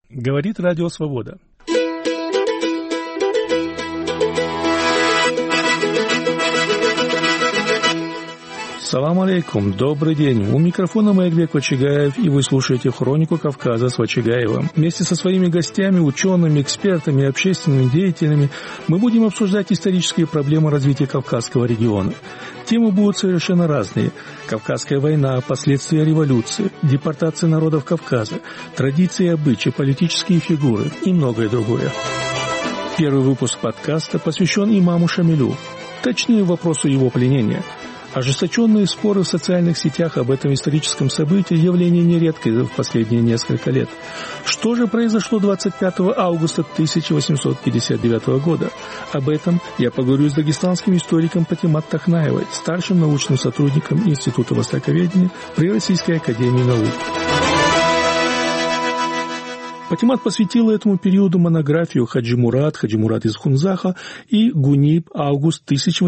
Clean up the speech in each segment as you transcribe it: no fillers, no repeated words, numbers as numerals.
Говорит Радио Свобода. Салам алейкум, добрый день. У микрофона Маякбек Вачигаев, и вы слушаете «Хронику Кавказа» с Вачигаевым. Вместе со своими гостями, учеными, экспертами и общественными деятелями мы будем обсуждать исторические проблемы развития Кавказского региона. Темы будут совершенно разные. Кавказская война, последствия революции, депортация народов Кавказа, традиции и обычаи, политические фигуры и многое другое. Первый выпуск подкаста посвящен имаму Шамилю, точнее вопросу его пленения. Ожесточенные споры в социальных сетях об этом историческом событии – явление нередкое в последние несколько лет. Что же произошло 25 августа 1859 года? Об этом я поговорю с дагестанским историком Патимат Тахнаевой, старшим научным сотрудником Института востоковедения при Российской академии наук. Патимат посвятила этому периоду монографию Хаджи Мурат из Хунзаха и Гуниб август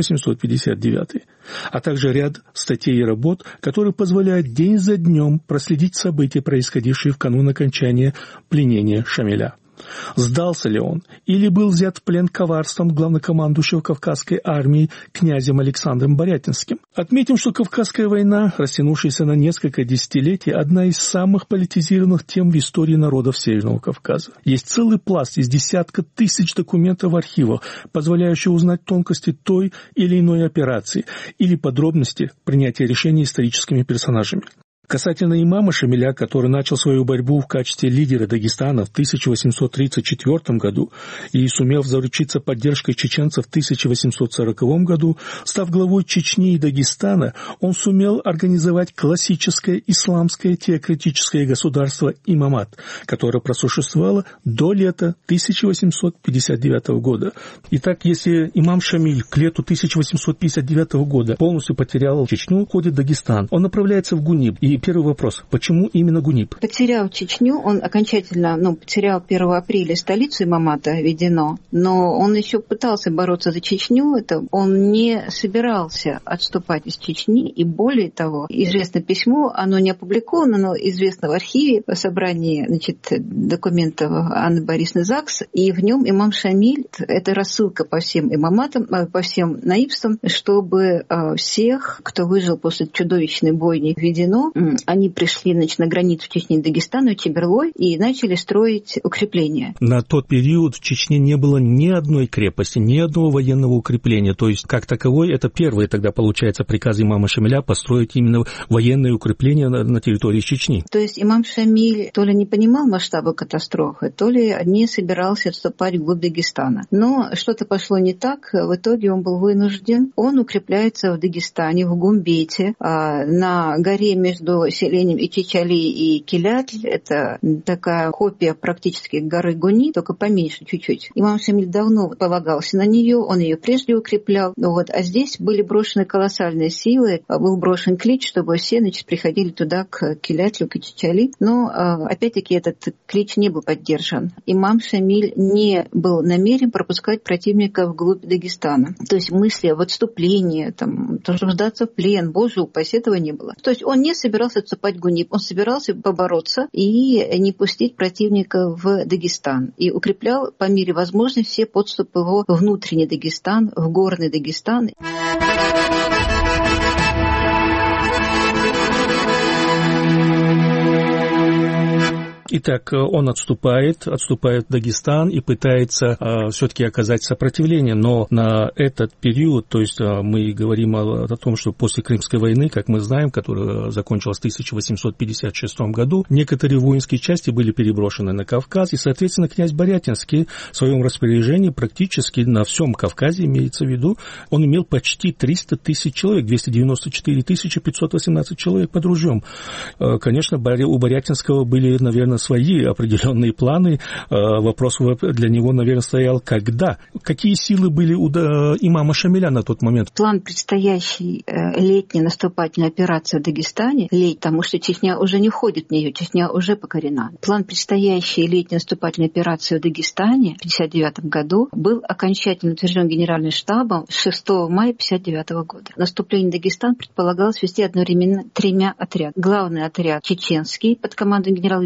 1859, а также ряд статей и работ, которые позволяют день за днем проследить события, происходившие в канун окончания пленения Шамиля. Сдался ли он или был взят в плен коварством главнокомандующего Кавказской армией князем Александром Борятинским? Отметим, что Кавказская война, растянувшаяся на несколько десятилетий, одна из самых политизированных тем в истории народов Северного Кавказа. Есть целый пласт из десятка тысяч документов в архивах, позволяющих узнать тонкости той или иной операции или подробности принятия решений историческими персонажами. Касательно имама Шамиля, который начал свою борьбу в качестве лидера Дагестана в 1834 году и сумел заручиться поддержкой чеченцев в 1840 году, став главой Чечни и Дагестана, он сумел организовать классическое исламское теократическое государство имамат, которое просуществовало до лета 1859 года. Итак, если имам Шамиль к лету 1859 года полностью потерял Чечню, уходит в Дагестан, он направляется в Гуниб. И первый вопрос. Почему именно Гуниб? Потерял Чечню, он окончательно потерял 1 апреля столицу имамата Ведено, но он еще пытался бороться за Чечню, он не собирался отступать из Чечни, и более того, известно письмо, оно не опубликовано, но известно в архиве, в собрании документов Анны Борисовны Закс, и в нем имам Шамиль, это рассылка по всем имаматам, по всем наибствам, чтобы всех, кто выжил после чудовищной бойни в Ведено, они пришли на границу Чечни и Дагестана, Чеберлой, и начали строить укрепления. На тот период в Чечне не было ни одной крепости, ни одного военного укрепления. То есть, как таковой, это первый тогда, получается, приказ имама Шамиля построить именно военные укрепления на территории Чечни. То есть имам Шамиль то ли не понимал масштаба катастрофы, то ли не собирался отступать вглубь Дагестана. Но что-то пошло не так, в итоге он был вынужден. Он укрепляется в Дагестане, в Гумбете, на горе между селением Ичичали и Килятль. Это такая копия практически горы Гуни, только поменьше чуть-чуть. Имам Шамиль давно полагался на нее, он ее прежде укреплял. А здесь были брошены колоссальные силы, был брошен клич, чтобы все приходили туда, к Килятлю, к Ичичали. Но, опять-таки, этот клич не был поддержан. Имам Шамиль не был намерен пропускать противника вглубь Дагестана. То есть мысли об отступлении, чтобы сдаться в плен, боже упаси, этого не было. То есть он не собирался отступать в Гуниб, он собирался побороться и не пустить противника в Дагестан. И укреплял по мере возможности все подступы в внутренний Дагестан, в горный Дагестан. Итак, он отступает в Дагестан и пытается все-таки оказать сопротивление, но на этот период, то есть мы говорим о том, что после Крымской войны, как мы знаем, которая закончилась в 1856 году, некоторые воинские части были переброшены на Кавказ, и, соответственно, князь Борятинский в своем распоряжении практически на всем Кавказе, имеется в виду, он имел почти 300 тысяч человек, 294 518 человек под ружьем. Конечно, у Борятинского были, наверное, свои определенные планы. Вопрос для него, наверное, стоял, когда? Какие силы были у имама Шамиля на тот момент? План предстоящей летней наступательной операции в Дагестане, потому что Чечня уже не входит в нее, Чечня уже покорена. План предстоящей летней наступательной операции в Дагестане в 1959 году был окончательно утвержден Генеральным штабом 6 мая 1959 года. Наступление в Дагестан предполагалось вести одновременно 3 отрядами. Главный отряд чеченский под командой генерала Юдакимова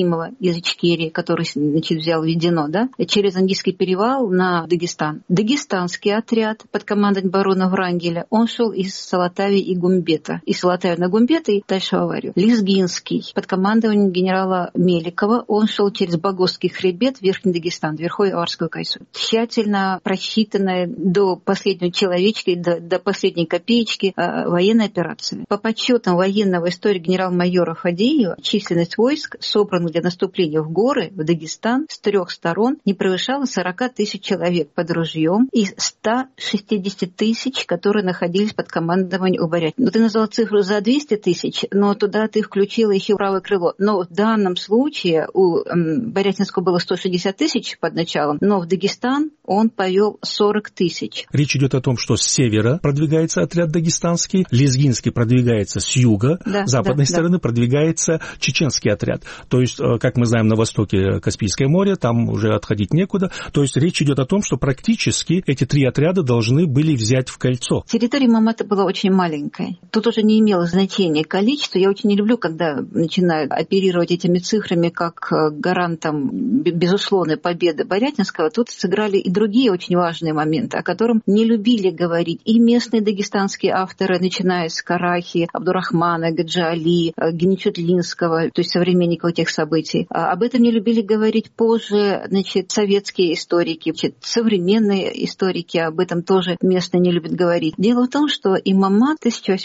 Евдокимова из Ичкерии, который, взял Ведено, через Ангийский перевал на Дагестан. Дагестанский отряд под командой барона Врангеля, он шел из Салатави и Гумбета. Из Салатави на Гумбета и дальше в Аварию. Лезгинский под командованием генерала Меликова, он шел через Багосский хребет в Верхний Дагестан, Верховье Аварскую Кайсу. Тщательно просчитанная до последней человечки, до последней копеечки военная операция. По подсчетам военного историка генерал-майора Фадеева, численность войск, собранных для наступления в горы, в Дагестан, с 3 сторон не превышала 40 тысяч человек под ружьем и 160 тысяч, которые находились под командованием у Борятинского. Ты назвала цифру за 200 тысяч, но туда ты включила еще правое крыло. Но в данном случае у Борятинского было 160 тысяч под началом, но в Дагестан он повел 40 тысяч. Речь идет о том, что с севера продвигается отряд дагестанский, Лезгинский продвигается с юга, с западной стороны продвигается чеченский отряд. То есть, как мы знаем, на востоке Каспийское море, там уже отходить некуда. То есть речь идет о том, что практически эти 3 отряда должны были взять в кольцо. Территория Имамата была очень маленькой. Тут уже не имело значения количество. Я очень не люблю, когда начинают оперировать этими цифрами как гарантом безусловной победы Борятинского. Тут сыграли и другие очень важные моменты, о котором не любили говорить и местные дагестанские авторы, начиная с Карахи, Абдурахмана, Гаджи Али, Геничутлинского, то есть современников этих событий. Об этом не любили говорить позже, советские историки, современные историки об этом тоже местные не любят говорить. Дело в том, что имамат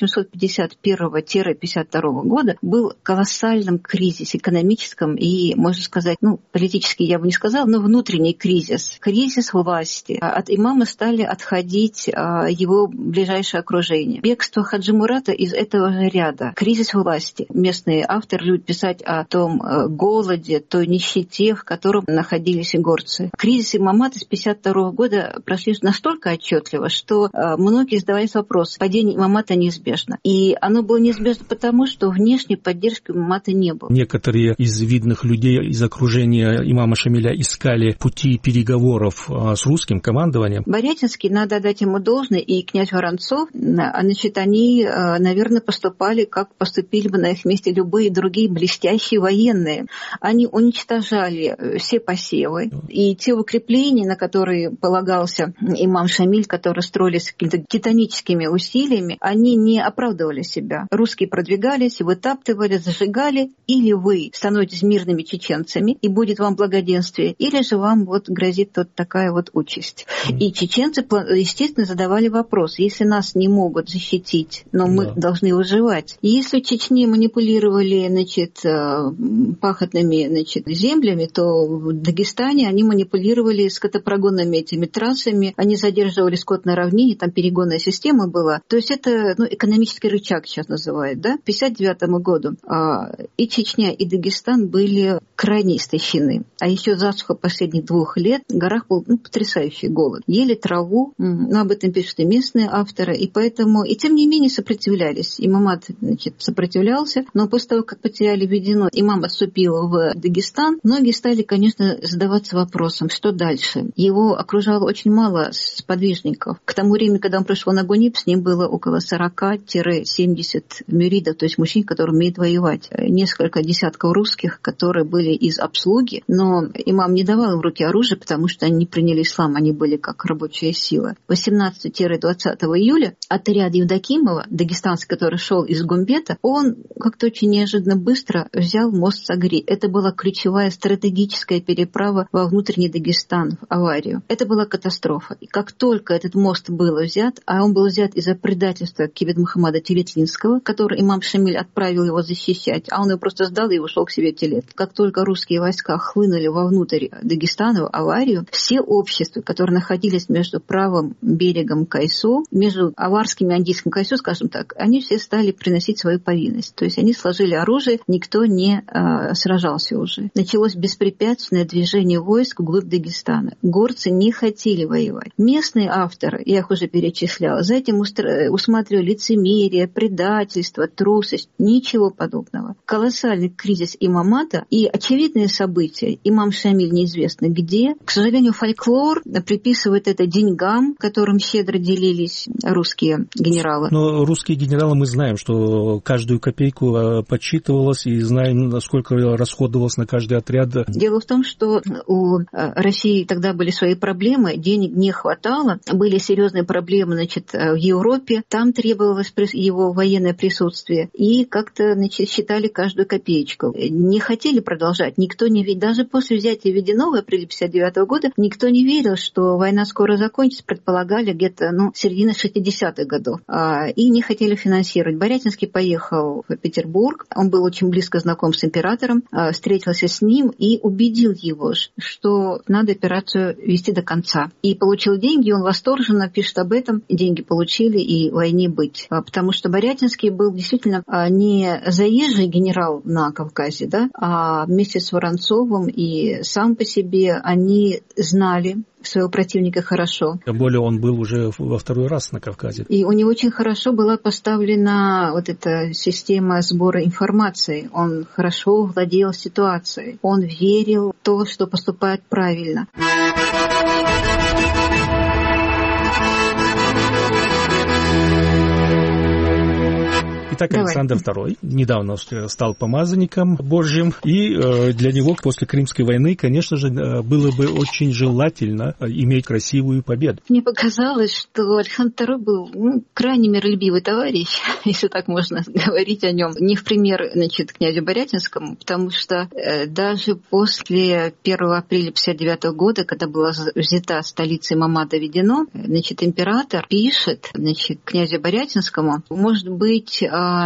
1851-52 года был в колоссальном кризисе экономическом и, можно сказать, политический я бы не сказала, но внутренний кризис. Кризис власти. От имама стали отходить его ближайшее окружение. Бегство Хаджи Мурата из этого же ряда. Кризис власти. Местные авторы любят писать о том голоде, той нищете, в котором находились горцы. Кризис имамата с 1952 года прошли настолько отчетливо, что многие задавались вопросом, падение имамата неизбежно. И оно было неизбежно потому, что внешней поддержки имамата не было. Некоторые из видных людей из окружения имама Шамиля искали пути переговоров с русским командованием. Борятинский, надо дать ему должное, и князь Воронцов, они, наверное, поступали, как поступили бы на их месте любые другие блестящие военные. Они уничтожали все посевы, и те укрепления, на которые полагался имам Шамиль, которые строились какими-то титаническими усилиями, они не оправдывали себя. Русские продвигались, вытаптывали, зажигали, или вы становитесь мирными чеченцами, и будет вам благоденствие, или же вам грозит такая участь. И чеченцы, естественно, задавали вопрос, если нас не могут защитить, но мы должны выживать. Если в Чечне манипулировали, пахотными, землями, то в Дагестане они манипулировали скотопрогонными этими трассами, они задерживали скот на равнине, там перегонная система была. То есть это экономический рычаг сейчас называют, К 1959 году и Чечня, и Дагестан были крайне истощены. А еще засуха последних 2 лет, в горах был потрясающий голод. Ели траву, об этом пишут и местные авторы, и поэтому, и тем не менее сопротивлялись. Имамат, сопротивлялся, но после того, как потеряли Ведено, имам отступил в Дагестан, многие стали, конечно, задаваться вопросом, что дальше. Его окружало очень мало сподвижников. К тому времени, когда он пришел на Гуниб, с ним было около 40-70 мюридов, то есть мужчин, которые умеют воевать. Несколько десятков русских, которые были из обслуги, но имам не давал им в руки оружие, потому что они не приняли ислам, они были как рабочая сила. 18-20 июля отряд Евдокимова, дагестанский, который шел из Гумбета, он как-то очень неожиданно быстро взял мост Сагри. Это была ключевая стратегическая переправа во внутренний Дагестан, в Аварию. Это была катастрофа. И как только этот мост был взят, а он был взят из-за предательства Кибет Мухаммада Телетлинского, который имам Шамиль отправил его защищать, а он его просто сдал и ушел к себе в Телет. Как только русские войска хлынули вовнутрь Дагестана, в Аварию, все общества, которые находились между правым берегом Кайсу, между Аварским и Андийским Кайсу, скажем так, они все стали приносить свою повинность. То есть они сложили оружие, никто не сражался уже. Началось беспрепятственное движение войск вглубь Дагестана. Горцы не хотели воевать. Местные авторы, я их уже перечисляла, за этим усматривали лицемерие, предательство, трусость. Ничего подобного. Колоссальный кризис имамата, и очевидные события. Имам Шамиль неизвестно где. К сожалению, фольклор приписывает это деньгам, которым щедро делились русские генералы. Но русские генералы, мы знаем, что каждую копейку подсчитывалось, и знаем, насколько расходовалось на каждый отряд. Дело в том, что у России тогда были свои проблемы, денег не хватало, были серьезные проблемы, в Европе, там требовалось его военное присутствие, и как-то, считали каждую копеечку. Не хотели продолжать, никто не верил, даже после взятия Веденова в апреле 1959 года, никто не верил, что война скоро закончится, предполагали где-то, середина 60-х годов, и не хотели финансировать. Борятинский поехал в Петербург, он был очень близко знаком с императором, встретился с ним и убедил его, что надо операцию вести до конца. И получил деньги, он восторженно пишет об этом, деньги получили и войне быть. Потому что Борятинский был действительно не заезжий генерал на Кавказе, а вместе с Воронцовым и сам по себе они знали своего противника хорошо. Тем более он был уже во второй раз на Кавказе. И у него очень хорошо была поставлена вот эта система сбора информации. Он хорошо владел ситуацией. Он верил в то, что поступает правильно. Итак, Александр II недавно стал помазанником Божьим, и для него после Крымской войны, конечно же, было бы очень желательно иметь красивую победу. Мне показалось, что Александр II был крайне миролюбивый товарищ, если так можно говорить о нем. Не в пример, князю Борятинскому, потому что даже после 1 апреля 1959 года, когда была взята столица имама доведено, император пишет князю Борятинскому, может быть,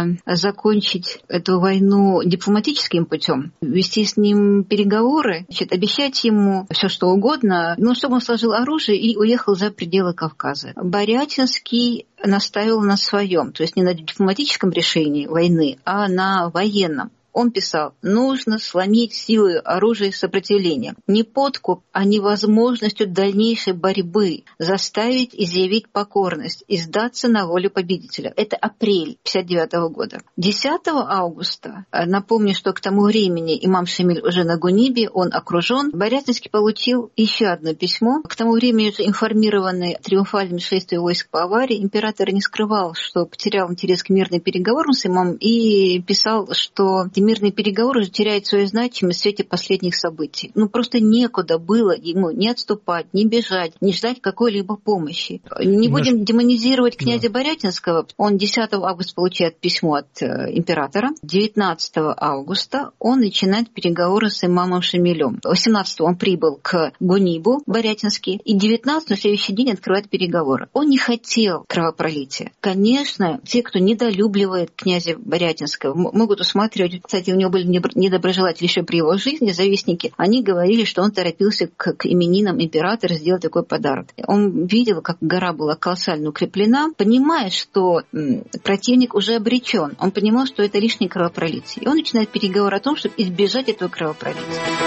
закончить эту войну дипломатическим путем, вести с ним переговоры, обещать ему все что угодно, чтобы он сложил оружие и уехал за пределы Кавказа. Борятинский настаивал на своем, то есть не на дипломатическом решении войны, а на военном. Он писал, нужно сломить силой оружия сопротивления. Не подкуп, а невозможностью дальнейшей борьбы заставить изъявить покорность и сдаться на волю победителя. Это апрель 1959 года. 10 августа, напомню, что к тому времени имам Шамиль уже на Гунибе, он окружен, Борятинский получил еще одно письмо. К тому времени, уже информированный триумфальным шествием войск по Аварии, император не скрывал, что потерял интерес к мирным переговорам с имамом и писал, что мирные переговоры уже теряют свою значимость в свете последних событий. Просто некуда было ему не отступать, не бежать, не ждать какой-либо помощи. Не будем демонизировать князя Борятинского. Он 10 августа получает письмо от императора. 19 августа он начинает переговоры с имамом Шамилем. 18 он прибыл к Гунибу, Борятинский, и 19 на следующий день открывает переговоры. Он не хотел кровопролития. Конечно, те, кто недолюбливает князя Борятинского, могут усматривать. Кстати, у него были недоброжелатели еще при его жизни, завистники. Они говорили, что он торопился к именинам императора сделать такой подарок. Он видел, как гора была колоссально укреплена, понимая, что противник уже обречен. Он понимал, что это лишнее кровопролитие. И он начинает переговоры о том, чтобы избежать этого кровопролития.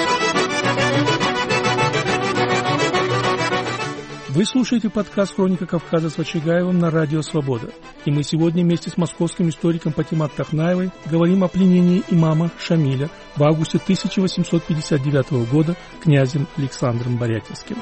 Вы слушаете подкаст «Хроника Кавказа» с Вачигаевым на Радио Свобода. И мы сегодня вместе с московским историком Патимат Тахнаевой говорим о пленении имама Шамиля в августе 1859 года князем Александром Борятинским.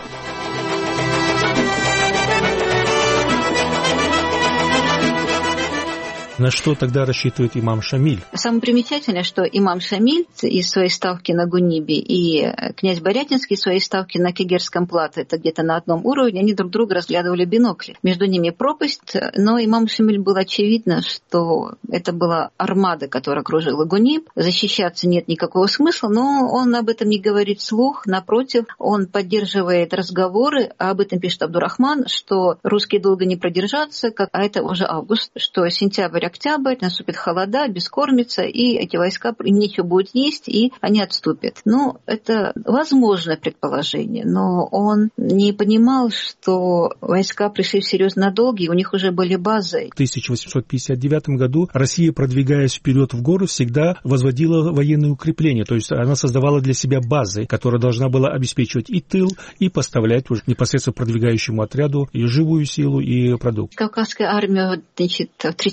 На что тогда рассчитывает имам Шамиль? Самое примечательное, что имам Шамиль из своей ставки на Гунибе и князь Борятинский из своей ставки на Кегерском плато, это где-то на одном уровне, они друг друга разглядывали в бинокли. Между ними пропасть, но имам Шамиль было очевидно, что это была армада, которая окружила Гуниб. Защищаться нет никакого смысла, но он об этом не говорит вслух. Напротив, он поддерживает разговоры, а об этом пишет Абдурахман, что русские долго не продержатся, а это уже август, что сентябрь, октябрь, наступит холода, бескормица, и эти войска, им нечего будет есть, и они отступят. Это возможное предположение, но он не понимал, что войска пришли в серьезно долги, и у них уже были базы. В 1859 году Россия, продвигаясь вперед в горы, всегда возводила военные укрепления, то есть она создавала для себя базы, которая должна была обеспечивать и тыл, и поставлять уже непосредственно продвигающему отряду и живую силу, и продукт. Кавказская армия в 1939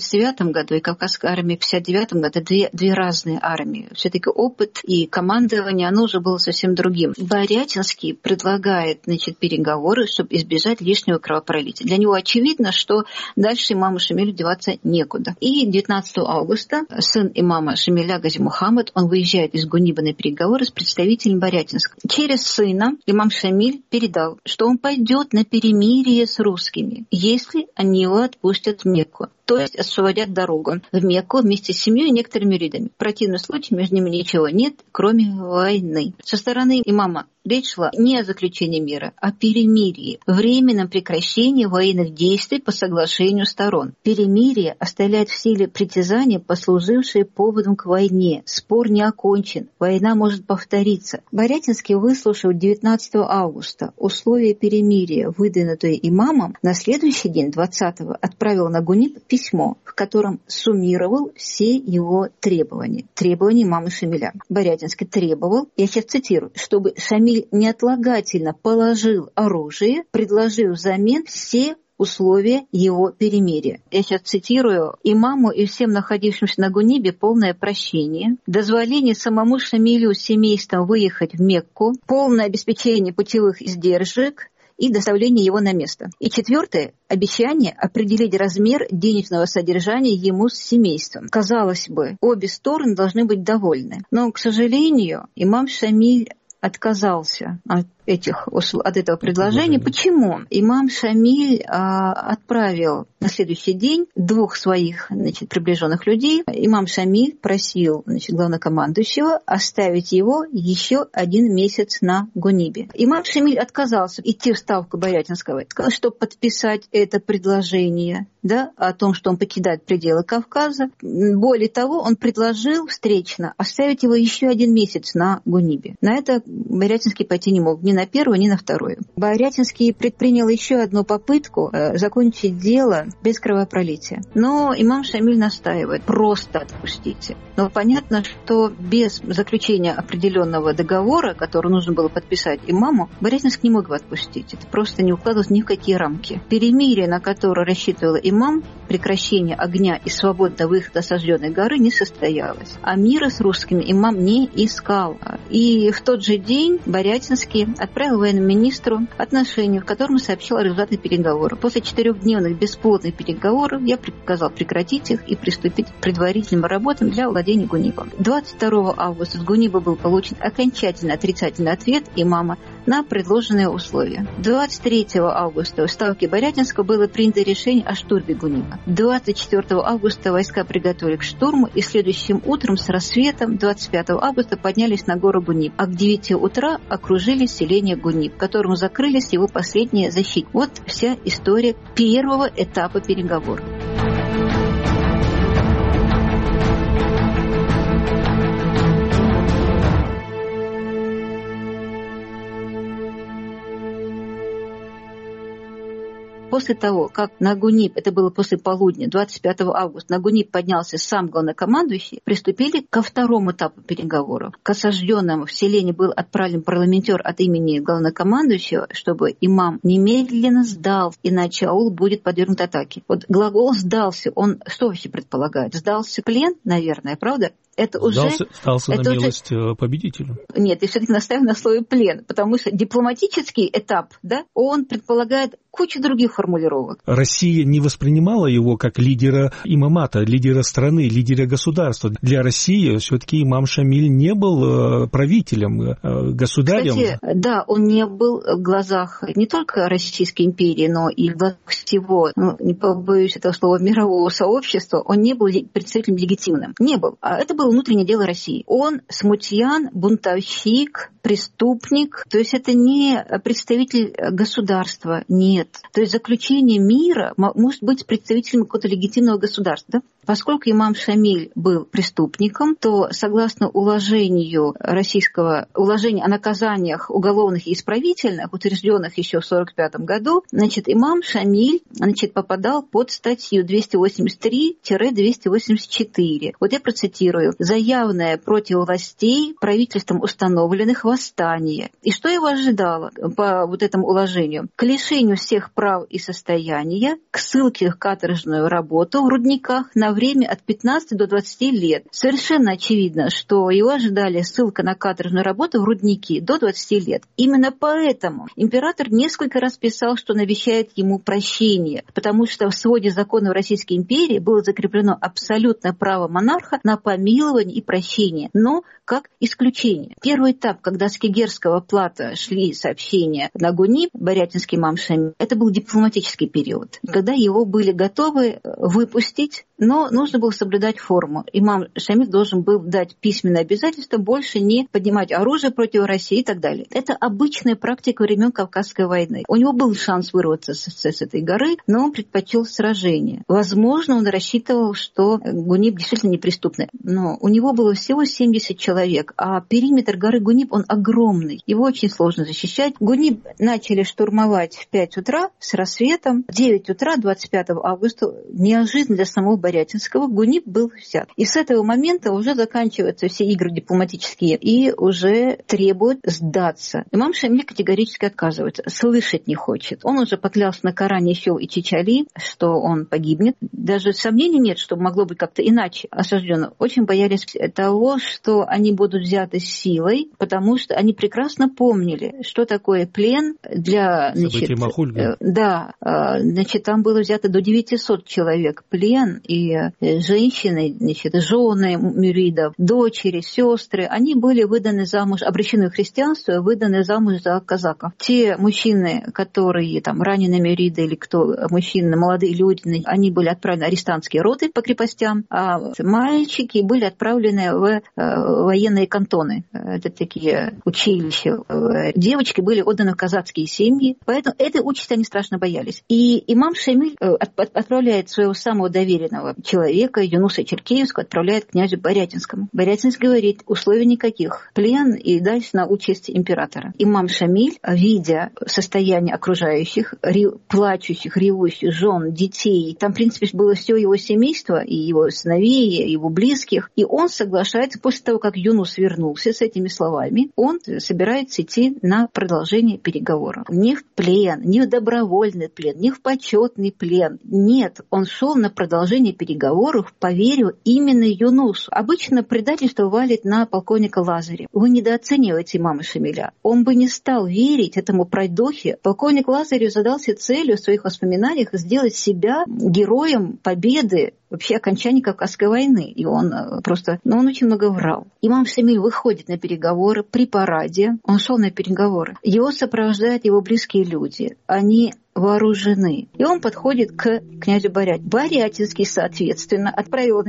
году и Кавказская армия в 59 году — это две разные армии. Все-таки опыт и командование, оно уже было совсем другим. Борятинский предлагает, переговоры, чтобы избежать лишнего кровопролития. Для него очевидно, что дальше имаму Шамилю деваться некуда. И 19 августа сын имама Шамиля Гази Мухаммад, он выезжает из Гуниба на переговоры с представителем Борятинска. Через сына имам Шамиль передал, что он пойдет на перемирие с русскими, если они его отпустят в Мекку. То есть освободят дорогу в Мекку вместе с семьей и некоторыми ридами. В противном случае между ними ничего нет, кроме войны. Со стороны имама речь шла не о заключении мира, а о перемирии, временном прекращении военных действий по соглашению сторон. Перемирие оставляет в силе притязания, послужившие поводом к войне. Спор не окончен, война может повториться. Борятинский выслушал 19 августа условия перемирия, выдвинутые имамом, на следующий день, 20-го, отправил на Гуниб письмо, в котором суммировал все его требования. Требования имама Шамиля. Борятинский требовал, я сейчас цитирую, чтобы Шамиль неотлагательно положил оружие, предложив взамен все условия его перемирия. Я сейчас цитирую: имаму и всем находившимся на Гунибе полное прощение, дозволение самому Шамилю с семейством выехать в Мекку, полное обеспечение путевых издержек и доставление его на место. И 4. Обещание определить размер денежного содержания ему с семейством. Казалось бы, обе стороны должны быть довольны. Но, к сожалению, имам Шамиль отказался от этого предложения. Почему? Имам Шамиль отправил на следующий день 2 своих приближенных людей. Имам Шамиль просил главнокомандующего оставить его еще 1 месяц на Гунибе. Имам Шамиль отказался идти в ставку Борятинского, чтобы подписать это предложение, о том, что он покидает пределы Кавказа. Более того, он предложил встречно оставить его еще 1 месяц на Гунибе. На это Борятинский пойти не мог, ни на первую, ни на вторую. Борятинский предпринял еще одну попытку закончить дело без кровопролития. Но имам Шамиль настаивает: просто отпустите. Но понятно, что без заключения определенного договора, который нужно было подписать имаму, Борятинский не мог бы отпустить. Это просто не укладывалось ни в какие рамки. Перемирие, на которое рассчитывал имам, прекращение огня и свободного выхода осажденной горы, не состоялось. А мира с русскими имам не искал. И в тот же день Борятинский отправил военному министру отношение, в котором сообщил о результатах переговоров. После 4-дневных бесплодных переговоров я приказал прекратить их и приступить к предварительным работам для владения Гунибом. 22 августа с Гуниба был получен окончательно отрицательный ответ имама на предложенные условия. 23 августа в ставке Борятинского было принято решение о штурме Гуниба. 24 августа войска приготовили к штурму и следующим утром с рассветом 25 августа поднялись на гору Гуниб, а к 9 утра окружили селение Гуниб, которому закрылись его последние защиты. Вот вся история первого этапа переговоров. После того, как на Гуниб, это было после полудня, 25 августа, на Гуниб поднялся сам главнокомандующий, приступили ко второму этапу переговоров. К осажденному в селении был отправлен парламентер от имени главнокомандующего, чтобы имам немедленно сдал, иначе аул будет подвергнут атаке. Вот глагол «сдался», он что вообще предполагает? Сдался плен, наверное, правда? Это сдался на милость победителю. Нет, я все-таки настаиваю на слове «плен», потому что дипломатический этап, он предполагает кучу других формулировок. Россия не воспринимала его как лидера имамата, лидера страны, лидера государства. Для России все-таки имам Шамиль не был правителем, государем. Кстати, он не был в глазах не только Российской империи, но и в глазах всего, не побоюсь этого слова, мирового сообщества, он не был представителем легитимным. Не был. А это было внутреннее дело России. Он смутьян, бунтовщик, преступник. То есть это не представитель государства, нет. То есть заключение мира может быть представителем какого-то легитимного государства. Поскольку имам Шамиль был преступником, то согласно уложению российского, уложению о наказаниях уголовных и исправительных, утвержденных еще в 1945 году, имам Шамиль попадал под статью 283-284. Вот я процитирую. «За явное против властей правительством установленных восстания». И что его ожидало по этому уложению? К лишению всех всех прав и состояния к ссылке в каторжную работу в рудниках на время от 15 до 20 лет. Совершенно очевидно, что его ожидали ссылка на каторжную работу в рудники до 20 лет. Именно поэтому император несколько раз писал, что он обещает ему прощение, потому что в своде законов Российской империи было закреплено абсолютное право монарха на помилование и прощение, но как исключение. Первый этап, когда с Кегерского плато шли сообщения на Гуниб, Борятинский имам Шамиль, это был дипломатический период, когда его были готовы выпустить, но нужно было соблюдать форму. Имам Шамиль должен был дать письменное обязательство больше не поднимать оружие против России и так далее. Это обычная практика времен Кавказской войны. У него был шанс вырваться с этой горы, но он предпочел сражение. Возможно, он рассчитывал, что Гуниб действительно неприступный. Но у него было всего 70 человек, а периметр горы Гуниб, он огромный. Его очень сложно защищать. Гуниб начали штурмовать в 5 утра с рассветом. В 9 утра 25 августа неожиданно для самого Борятинского Гуниб был взят. И с этого момента уже заканчиваются все игры дипломатические и уже требуют сдаться. Имам Шамиль категорически отказывается, слышать не хочет. Он уже поклялся на Коране еще и Чичали, что он погибнет. Даже сомнений нет, что могло быть как-то иначе осаждено. Очень боялись того, что они будут взяты силой, потому что они прекрасно помнили, что такое плен для... События Махульга. Да, там было взято до 900 человек плен, и женщины, жены мюридов, дочери, сестры, они были выданы замуж, обращены в христианство, выданы замуж за казаков. Те мужчины, которые раненые мюриды или кто, мужчины, молодые люди, они были отправлены в арестантские роты по крепостям, а мальчики были отправлены в военные кантоны. Это такие училища. Девочки были отданы в казацкие семьи, поэтому этой участи они страшно боялись. И имам Шамиль отправляет своего самого доверенного человека, Юнуса Черкеевского, отправляет к князю Борятинскому. Борятинский говорит, условий никаких. Плен и дальше на участь императора. Имам Шамиль, видя состояние окружающих, плачущих, ревущих жен, детей, там, в принципе, было все его семейство, и его сыновей, и его близких, и он соглашается, после того, как Юнус вернулся с этими словами, он собирается идти на продолжение переговоров. Не в плен, не в добровольный плен, не в почетный плен. Нет, он шел на продолжение переговоров по вере именно Юнусу. Обычно предательство валит на полковника Лазаря. Вы недооцениваете имама Шамиля. Он бы не стал верить этому пройдохе. Полковник Лазарев задался целью в своих воспоминаниях сделать себя героем победы, вообще окончания Кавказской войны. И он он очень много врал. Имам Шамиль выходит на переговоры при параде. Он шел на переговоры. Его сопровождают его близкие люди. Они вооружены. И он подходит к князю Борятинскому. Борятинский, соответственно, отправил,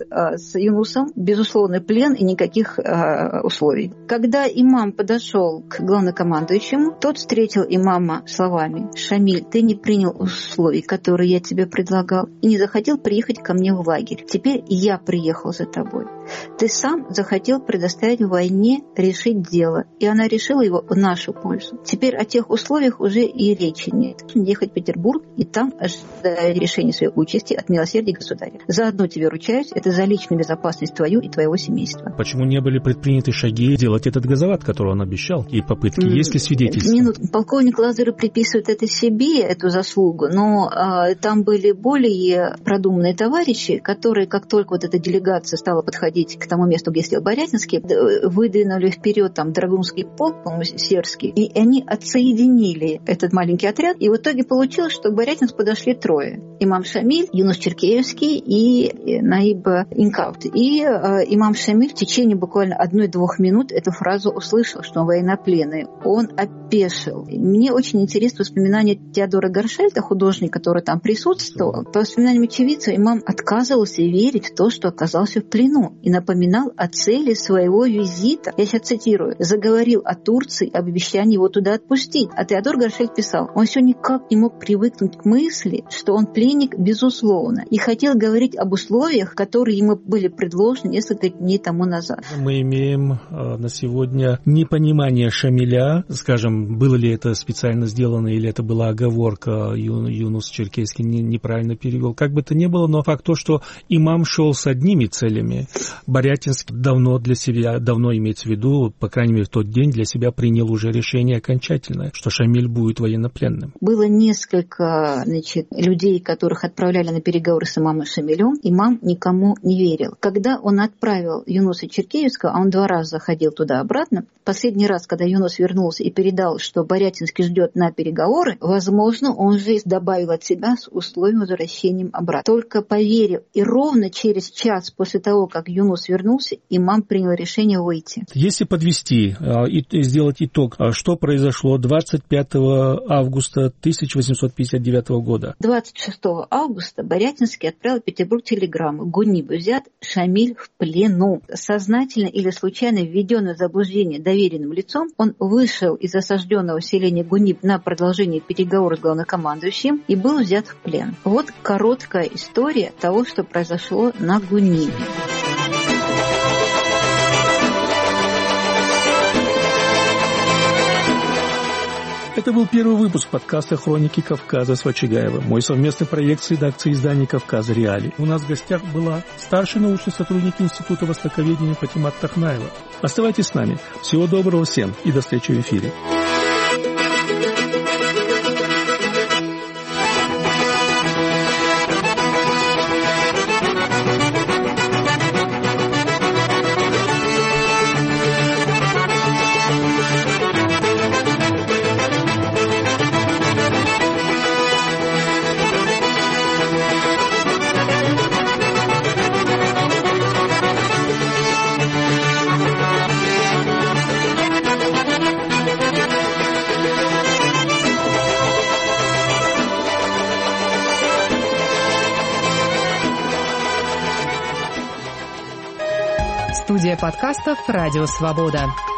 с Юнусом безусловный плен и никаких условий. Когда имам подошел к главнокомандующему, тот встретил имама словами: «Шамиль, ты не принял условий, которые я тебе предлагал, и не захотел приехать ко мне в лагерь. Теперь я приехал за тобой. Ты сам захотел предоставить войне решить дело, и она решила его в нашу пользу. Теперь о тех условиях уже и речи нет. Ехать в Петербург и там ожидать решения своей участи от милосердия государя. Заодно тебе ручаюсь, это за личную безопасность твою и твоего семейства». Почему не были предприняты шаги делать этот газоват, который он обещал, и попытки? Есть ли свидетельства? Полковник Лазарев приписывает это себе, эту заслугу, но там были более продуманные товарищи, которые, как только вот эта делегация стала подходить к тому месту, где сидел Борятинский, выдвинули вперед Драгунский полк, по-моему, Серский, и они отсоединили этот маленький отряд, и в итоге получилось, что к Борятинску подошли трое. Имам Шамиль, Юнус Черкеевский и Наиб Инкаут. И имам Шамиль в течение буквально 1-2 минут эту фразу услышал, что он военнопленный. Он опешил. Мне очень интересно воспоминания Теодора Горшельта, художника, который там присутствовал. По воспоминаниям очевидца, имам отказывался верить в то, что оказался в плену, и напоминал о цели своего визита. Я сейчас цитирую. «Заговорил о Турции, об обещании его туда отпустить». А Теодор Горшельт писал: «Он все никак не мог привыкнуть к мысли, что он пленник безусловно, и хотел говорить об условиях, которые ему были предложены несколько дней тому назад». Мы имеем на сегодня непонимание Шамиля, скажем, было ли это специально сделано или это была оговорка, Юнус Черкесский неправильно перевел. Как бы то ни было, но факт то, что имам шел с одними целями, Борятинск давно имеется в виду, по крайней мере в тот день, для себя принял уже решение окончательное, что Шамиль будет военнопленным. Было несколько людей, которых отправляли на переговоры с имамом Шамилем. Имам никому не верил. Когда он отправил Юнуса Черкеевского, а он 2 раза ходил туда-обратно, последний раз, когда Юнус вернулся и передал, что Борятинский ждет на переговоры, возможно, он же добавил от себя с условием возвращения обратно. Только поверив, и ровно через час после того, как Юнус вернулся, имам принял решение выйти. Если подвести и сделать итог, что произошло 25 августа 1859 года? 26 августа Борятинский отправил в Петербург телеграмму: Гуниб взят, Шамиль в плену. Сознательно или случайно введенный в заблуждение доверенным лицом, он вышел из осажденного селения Гуниб на продолжение переговоров с главнокомандующим и был взят в плен. Вот короткая история того, что произошло на Гунибе. Это был первый выпуск подкаста «Хроники Кавказа» с Вачигаевым. Мой совместный проект с редакцией издания «Кавказ Реалии». У нас в гостях была старший научный сотрудник Института востоковедения Патимат Тахнаева. Оставайтесь с нами. Всего доброго всем и до встречи в эфире. Студия подкастов «Радио Свобода».